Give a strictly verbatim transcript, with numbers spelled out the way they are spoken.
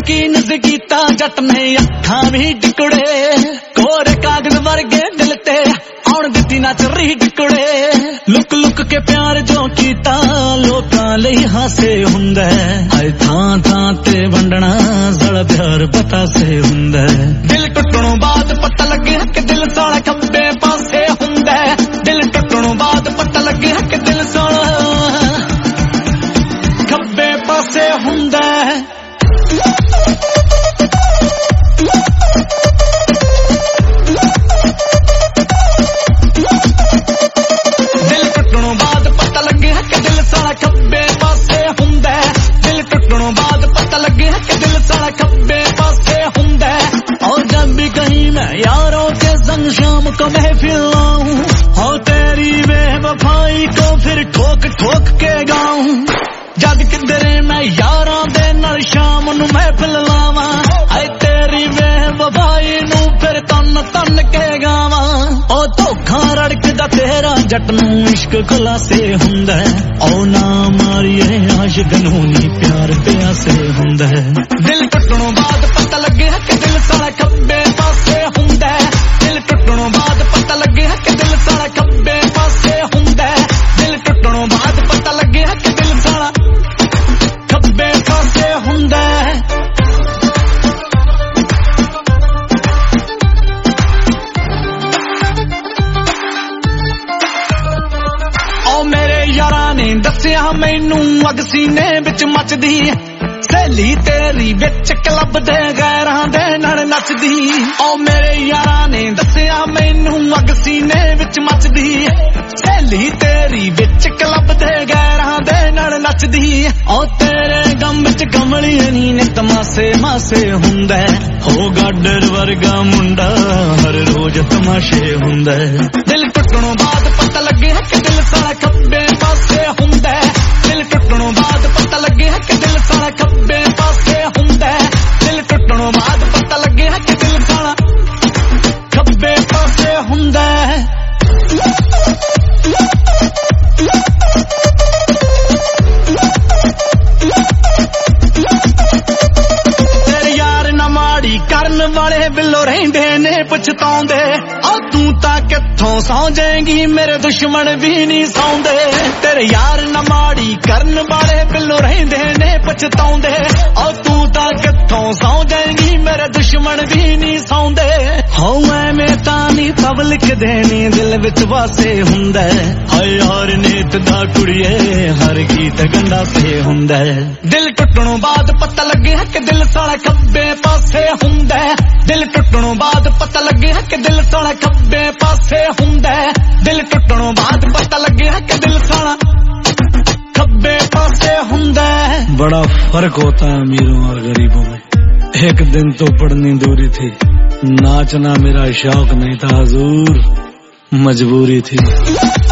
यकीन कीता जट ने अखां भी डिकुड़े कोरे कागज वर्गे दिल ते आउण दित्ती ना चरी डिकुड़े लुक लुक के प्यार जो कीता लोकां लई हासे हुंदा हाय थां थां ते वंडना जड़ प्यार पता से हुंदा दिल टुटणों बाद पता लगे कि दिल साला खब्बे पासे हुंदा दिल टुटणों बाद पता लगे कि दिल साला खब्बे पासे हुंदा यारों के संग शाम को महफिल लाऊं हो तेरी बेवफाई को फिर ठोक ठोक के गाऊं जद किधरे मैं यारां दे नाल शाम नूं महफिल लावां हाय तेरी बेवफाई नूं फिर तन तन के गावां ओ धोखा रड़कदा तेरा जट नूं इश्क खुलासे हुंदा ओ ना मारिए आशिक नूं नी प्यार प्यासे हुंदा दिल टुटणों बाद पता लगे कि दिल साला खब्बे पासे हुंदा दिल टुटणों बाद पता लगे कि दिल साला खब्बे पासे हुंदा दिल टुटणों बाद पता लगे कि दिल साला खब्बे पासे हुंदा ओ मेरे यारां ने दस्सिया मैनू अग सीने विच मचदी सहेली तेरी विच क्लब दे गैरां दे नाल नचदी ओ मेरे यारां ने दस्सिया मैनू अग सीने विच मचदी सहेली तेरी विच क्लब दे गैरां दे नाल नचदी ओ तेरे गम विच कमली नी ने तमाशे मासे हुंदा हो गाडर वर्गा मुंडा हर रोज तमाशे हुंदा दिल टुटणों बाद पता लगे कि दिल साला खब्बे पासे हुंदा दिल टुटणों बाद पता लगे कि दिल साला खब्बे पासे हुंदा दिल टुटणों बाद पता लगे कि दिल साला खब्बे पासे हुंदा तेरे यार ना माड़ी करन वाले बिलो रहिंदे ने पछताउंदे ओ तू तां कित्थों सौ जाएगी मेरे दुश्मन भी नहीं सौंदे तेरे यार ना माड़ी करन वाले बिलो रहिंदे ने पछताउंदे ओ तू तां कित्थों सौ जाएगी मेरे दुश्मन भी नहीं सौंदे हो मैं तां नी पब्लिक देनी दिल विच वासे हुंदा हाय यार नीत दा कुड़िए हर गीत गंडा से हुंदा दिल टुटणों बाद पता लगे कि दिल साला खब्बे पासे हुंदा दिल टुटणों बाद पता लगे कि दिल साला खब्बे पासे हुंदा दिल टुटणों बाद पता लगे कि दिल साला खब्बे पासे हुंदा बड़ा फर्क होता है अमीरों और गरीबों में एक दिन तो पढ़नी दूरी थी नाचना मेरा शौक नहीं था हुजूर मजबूरी थी।